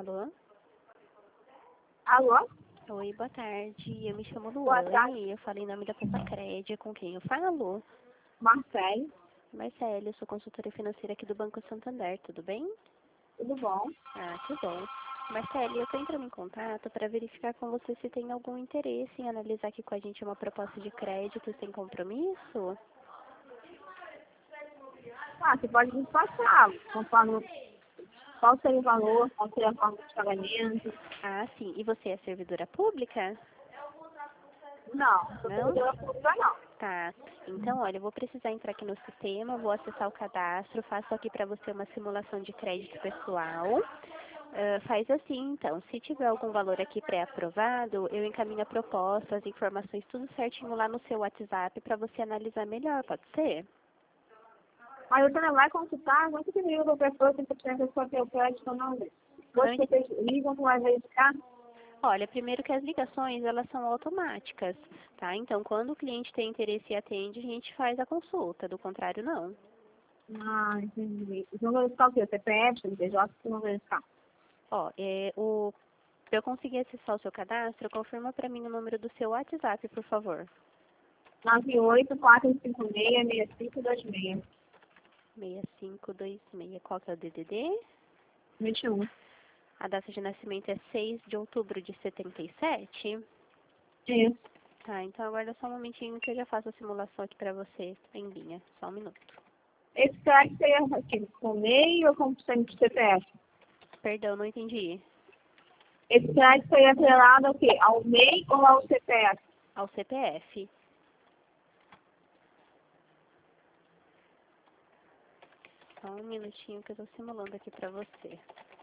Alô? Alô? Oi, boa tarde. Eu me chamo Boa tarde. Luane. Eu falei em nome da Poupa-Crédito. Com quem eu falo? Marcelo, Marcelo, eu sou consultora financeira aqui do Banco Santander. Tudo bem? tudo bom? Ah, que bom. Marcelo, eu estou entrando em contato para verificar com você se tem algum interesse em analisar aqui com a gente uma proposta de crédito sem compromisso. Você pode me passar, conforme qual seria o valor, qual seria a forma de pagamento. Ah, sim. E você é servidora pública? Não, não Não? servidora pública não. Tá. Então, olha, eu vou precisar entrar aqui no sistema, vou acessar o cadastro, faço aqui para você uma simulação de crédito pessoal. Faz assim, então, se tiver algum valor aqui pré-aprovado, eu encaminho a proposta, as informações, tudo certinho lá no seu WhatsApp para você analisar melhor, pode ser? Mas você não vai consultar, quanto que liga para a pessoa se você tem que ter o crédito ou não? Quanto que vocês ligam, vai verificar? Olha, primeiro que as ligações, elas são automáticas, tá? Então, quando o cliente tem interesse e atende, a gente faz a consulta, do contrário, não. Ah, entendi. Então vão verificar o quê? O CPF, o CNPJ, que vão verificar? Ó, pra eu conseguir acessar o seu cadastro, confirma para mim o número do seu WhatsApp, por favor. 98-456-6526. 6526. Qual que é o DDD? 21. A data de nascimento é 6 de outubro de 77. Isso. Tá, então aguarda só um momentinho que eu já faço a simulação aqui pra você em linha. Só um minuto. Esse crédito seria aqui, com MEI ou com CPF? Perdão, não entendi. Esse crédito seria atrelado ao quê? Ao MEI ou ao CPF? Ao CPF. Só um minutinho que eu tô simulando aqui pra você.